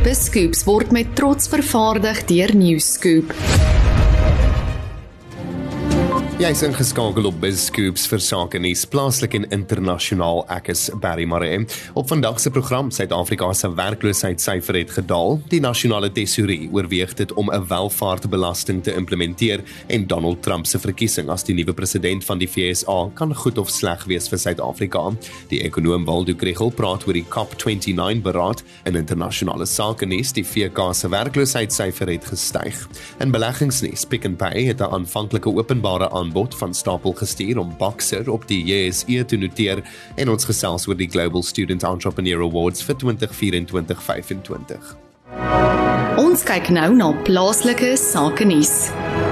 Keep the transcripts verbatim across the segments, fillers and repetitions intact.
BizScoops word met trots vervaardig deur Newscoop. Jy is ingeskakel op BizScoops vir sake nuus, plaaslik en internasionaal. Ek is Barry Maree. Op vandag se program, Suid-Afrika se werkloosheidssyfer het gedaal. Die nasionale tesourie oorweeg dit om 'n welvaartbelasting te implementeer en Donald Trump se verkiesing as die nuwe president van die V S A kan goed of sleg wees vir Suid-Afrika. Die ekonoom Waldo Krugell praat oor die C O P vyantien beraad in internasionale sake nuus. Die V K se werkloosheidssyfer het gestyg. In beleggingsnuus, Pick n Pay het 'n aanvanklike openbare aanbod van stapel gestuur om Boxer op die J S E te noteer en ons gesels oor die Global Student Entrepreneur Awards vir twintig vyf-twintig vyf-en-twintig. Ons kyk nou na plaaslike sake nuus.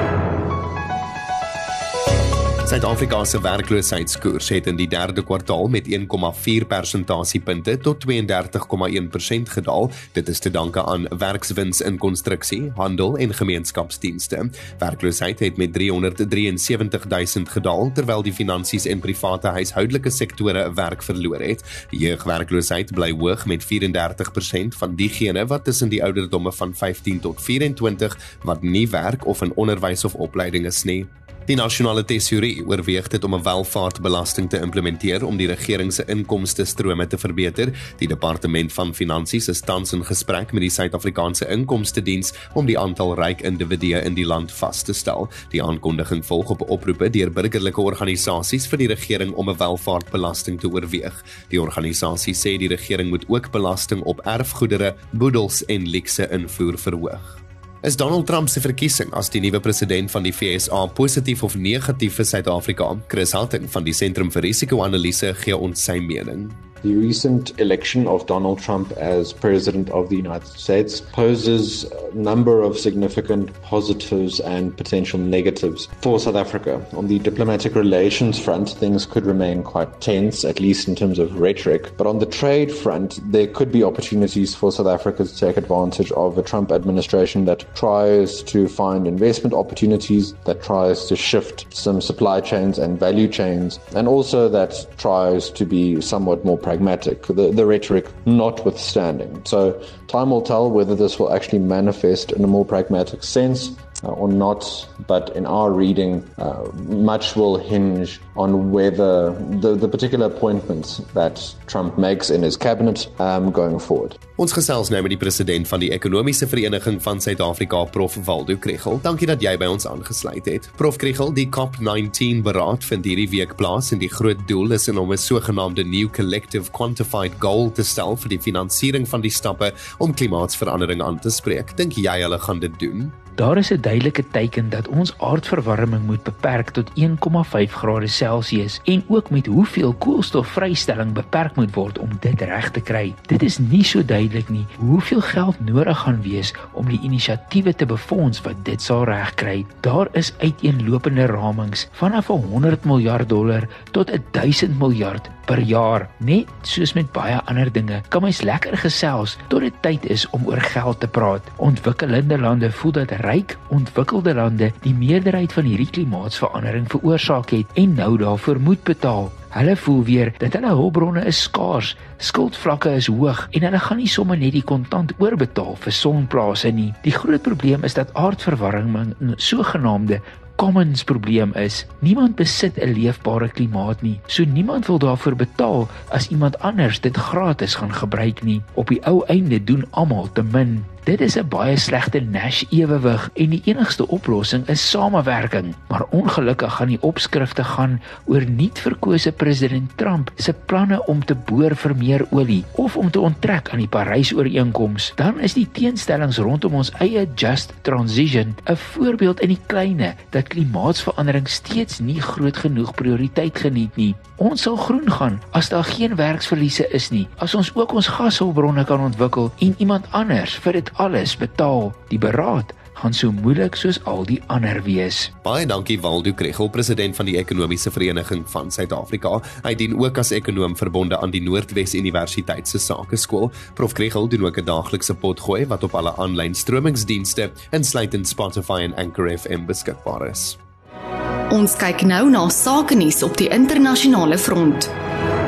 Suid-Afrika se werkloosheidskoers het in die derde kwartaal met een komma vier persentasiepunte tot twee en dertig komma een persent gedaal. Dit is te danke aan werkswins in konstruksie, handel en gemeenskapsdienste. Werkloosheid het met driehonderdsewentig duisend gedaal, terwyl die finansies en private huishoudelike sektore werk verloor het. Die jeugwerkloosheid bly hoog met vyf en dertig persent van diegene wat tussen die ouderdomme van vyftien tot vyf en twintig wat nie werk of in onderwys of opleiding is nie. Die nasionale tesourie oorweeg dit om 'n welvaartbelasting te implementeer om die regering se inkomstestrome te verbeter. Die departement van finansies is tans in gesprek met die Suid-Afrikaanse Inkomstediens om die aantal ryk individue in die land vas te stel. Die aankondiging volg op oproepe deur burgerlike organisasies vir die regering om 'n welvaartbelasting te oorweeg. Die organisasie sê die regering moet ook belasting op erfgoedere, boedels en luukse invoer verhoog. Is Donald Trump se verkiesing as die nuwe president van die V S A positief of negatief vir Suid-Afrika? Chris Halting van die Sentrum vir Risiko-analise gee ons sy mening. The recent election of Donald Trump as President of the United States poses a number of significant positives and potential negatives for South Africa. On the diplomatic relations front, things could remain quite tense, at least in terms of rhetoric. But on the trade front, there could be opportunities for South Africa to take advantage of a Trump administration that tries to find investment opportunities, that tries to shift some supply chains and value chains, and also that tries to be somewhat more pragmatic. Pragmatic, the, the rhetoric notwithstanding. So time will tell whether this will actually manifest in a more pragmatic sense uh, or not, but in our reading, uh, much will hinge on whether the, the particular appointments that Trump makes in his cabinet um, going forward. Ons gesels nou met die president van die Ekonomiese Vereniging van Suid-Afrika, Prof Waldo Krugell. Dankie dat jy by ons aangesluit het. Prof Krugell, die C O P vyantien beraad vind hierdie week plaas en die groot doel is om 'n sogenaamde New Collective Quantified Goal te stel vir die finansiering van die stappe om klimaatsverandering aan te spreek. Dink jy hulle gaan dit doen? Daar is 'n duidelike teken dat ons aardverwarming moet beperk tot een komma vyf grade Celsius en ook met hoeveel koolstofvrystelling beperk moet word om dit reg te kry. Dit is nie so duidelik nie hoeveel geld nodig gaan wees om die inisiatiewe te befonds wat dit sal regkry. Daar is uiteenlopende ramings vanaf honderd miljard dollar tot duisend miljard per jaar. Net soos met baie ander dinge, kan mens lekker gesels tot dit tyd is om oor geld te praat. Ontwikkelende lande voel dat ryk, ontwikkelde lande die meerderheid van hierdie klimaatsverandering veroorsaak het en nou daarvoor moet betaal. Hulle voel weer dat hulle hulpbronne is skaars, skuldvlakke is hoog en hulle gaan nie sommer net die kontant oorbetaal vir sonplase nie. Die groot probleem is dat aardverwarming 'n sogenaamde commons probleem is. Niemand besit 'n leefbare klimaat nie, so niemand wil daarvoor betaal as iemand anders dit gratis gaan gebruik nie. Op die ou einde doen almal te min. Dit is 'n baie slegte Nash-ewewig en die enigste oplossing is samewerking. Maar ongelukkig gaan die opskrifte gaan oor nuut verkose president Trump se planne om te boor vir meer olie of om te onttrek aan die Parys-ooreenkoms. Dan is die teenstellings rondom ons eie just transition 'n voorbeeld in die kleine dat klimaatsverandering steeds nie groot genoeg prioriteit geniet nie. Ons sal groen gaan as daar geen werksverliese is nie, as ons ook ons gashulpbronne kan ontwikkel en iemand anders vir dit alles betaal. Die beraad gaan so moeilik soos al die ander wees. Baie dankie Waldo Krugell, president van die Ekonomiese Vereniging van Suid-Afrika. Hy dien ook as ekonoom verbonde aan die Noordwes Universiteit se Sakeskool. Prof Krugell doen ook 'n daaglikse potgooi wat op alle aanlyn stromingsdienste, insluitend Spotify en Anchor F M beskikbaar is. Ons kyk nou na sake nuus op die internasionale front.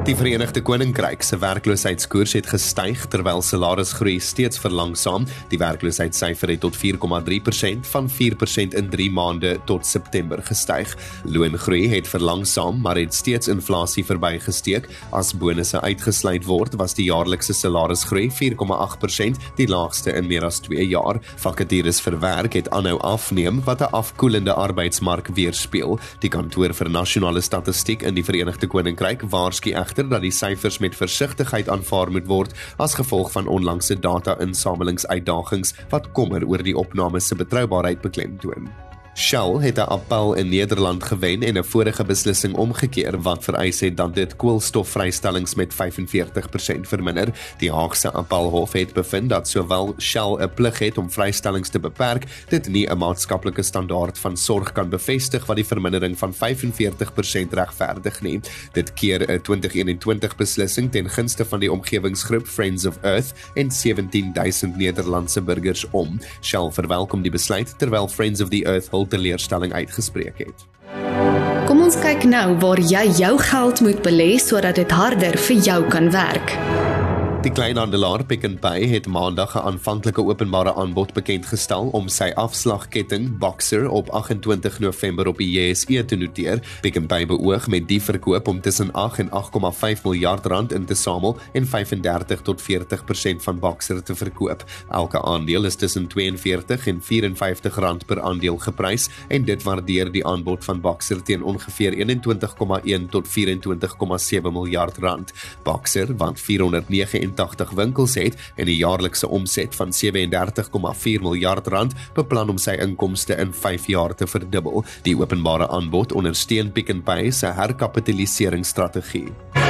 Die Verenigde Koninkryk se werkloosheidskoers het gestyg terwyl salarisgroei steeds verlangsaam. Die werkloosheidssyfer het tot vier komma drie persent van vier persent in drie maande tot September gestyg. Loongroei het verlangsaam, maar het steeds inflasie verbygesteek. As bonusse uitgesluit word, was die jaarlikse salarisgroei vier komma agt persent, die laagste in meer as twee jaar. Vakatures vir werk het aanhou afneem wat 'n afkoelende arbeidsmark weerspieël. Die kantoor vir nasionale statistiek in die Verenigde Koninkryk waarsku dat die syfers met versigtigheid aanvaar moet word as gevolg van onlangse data-insamelingsuitdagings wat kommer oor die opname se betroubaarheid beklemtoon. Shell het 'n appel in Nederland gewen en 'n vorige beslissing omgekeer wat vereis het dat dit koolstofvrystellings met vyf en veertig persent verminder. Die Haagse Appelhof het bevind dat sowel Shell 'n plig het om vrystellings te beperk, dit nie 'n maatskaplike standaard van sorg kan bevestig wat die vermindering van vyf en veertig persent regverdig nie. Dit keer 'n twintig eenentwintig beslissing ten gunste van die omgewingsgroep Friends of Earth en sewentien duisend Nederlandse burgers om. Shell verwelkom die besluit terwyl Friends of the Earth teleurstelling uitgespreek het. Kom ons kyk nou waar jy jou geld moet belê sodat dit harder vir jou kan werk. Die kleinhandelaar Pick n Pay het maandag 'n aanvanklike openbare aanbod bekendgestel om sy afslagketting Boxer op agentwintig November op die J S E te noteer. Pick n Pay beoog met die verkoop om tussen agt en agt komma vyf miljard rand in te samel en vyf en dertig tot veertig persent van Boxer te verkoop. Elke aandeel is tussen twee en veertig en vyf en vyftig rand per aandeel geprys en dit waardeer die aanbod van Boxer teen ongeveer eenentwintig komma een tot vyf-en-twintig komma sewe miljard rand. Boxer, wat vierhonderd vyf en tagtig winkels het en 'n jaarlikse omset van sewe en dertig komma vier miljard rand, beplan om sy inkomste in vyf jaar te verdubbel. Die openbare aanbod ondersteun Pick n Pay se herkapitaliseringsstrategie.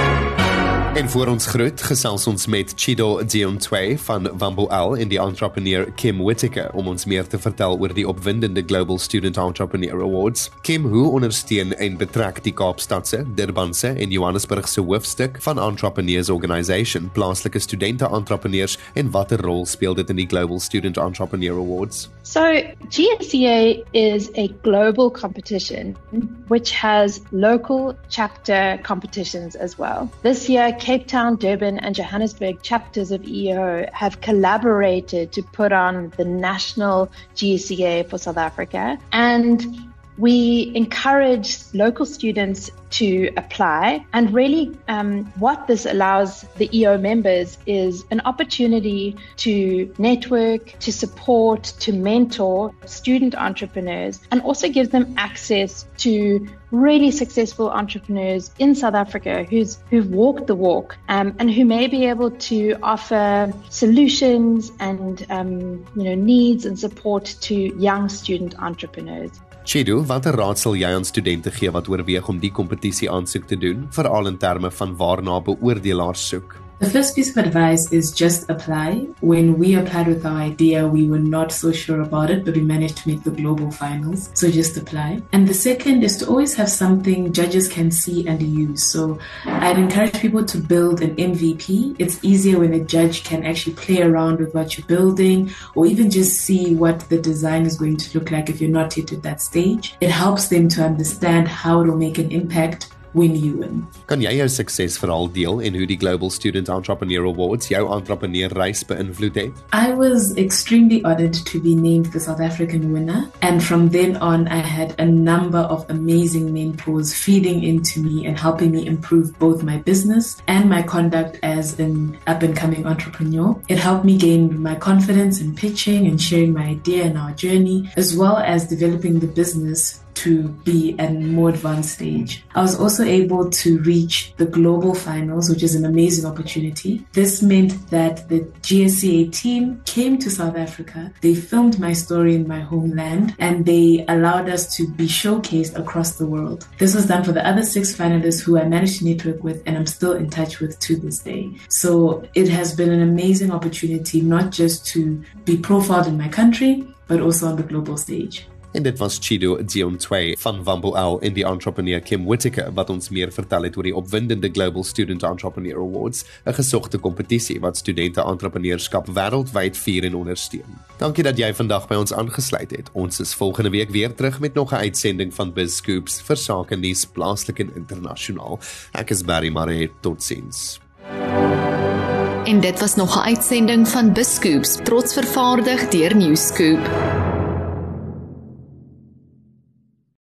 En voor ons groet gesels ons met Chido Diontwe van Wambo-Al en die entrepreneur Kim Whittaker om ons meer te vertel oor die opwindende Global Student Entrepreneur Awards. Kim, hoe ondersteun en betrek die Kaapstadse, Durbanse en Johannesburgse hoofstuk van Entrepreneurs Organisation plaaslike studente-entrepreneurs en watter rol speel dit in die Global Student Entrepreneur Awards? So G S E A is a global competition which has local chapter competitions as well. This year Cape Town, Durban and Johannesburg chapters of E O have collaborated to put on the national G S E A for South Africa, and we encourage local students to apply, and really um, what this allows the E O members is an opportunity to network, to support, to mentor student entrepreneurs, and also gives them access to really successful entrepreneurs in South Africa who's, who've walked the walk um, and who may be able to offer solutions and um, you know, needs and support to young student entrepreneurs. Chido, watter raad sal jy aan studente gee wat oorweeg om die kompetisie aansoek te doen, veral in terme van waarna beoordelaars soek? The first piece of advice is just apply. When we applied with our idea, we were not so sure about it, but we managed to make the global finals. So just apply. And the second is to always have something judges can see and use. So I'd encourage people to build an M V P. It's easier when a judge can actually play around with what you're building, or even just see what the design is going to look like if you're not yet at that stage. It helps them to understand how to make an impact when you win. Kan jy jou suksesverhaal deel en hoe die Global Student Entrepreneur Awards jou entrepreneurreis beïnvloed het? I was extremely honored to be named the South African winner, and from then on I had a number of amazing mentors feeding into me and helping me improve both my business and my conduct as an up-and-coming entrepreneur. It helped me gain my confidence in pitching and sharing my idea and our journey, as well as developing the business to be at a more advanced stage. I was also able to reach the global finals, which is an amazing opportunity. This meant that the G S E A team came to South Africa. They filmed my story in my homeland, and they allowed us to be showcased across the world. This was done for the other six finalists who I managed to network with, and I'm still in touch with to this day. So it has been an amazing opportunity, not just to be profiled in my country, but also on the global stage. En dit was Chido Diontwe van Wambo Owl en die entrepreneur Kim Whittaker wat ons meer vertel het oor die opwindende Global Student Entrepreneur Awards, 'n gesogte kompetisie wat studente entrepreneurskap wêreldwyd vier en ondersteun. Dankie dat jy vandag by ons aangesluit het. Ons is volgende week weer terug met nog 'n uitsending van BizScoops vir sake nuus plaaslik en internasionaal. Ek is Barry Maree, totsiens. En dit was nog 'n uitsending van BizScoops, trots vervaardig deur Newscoop.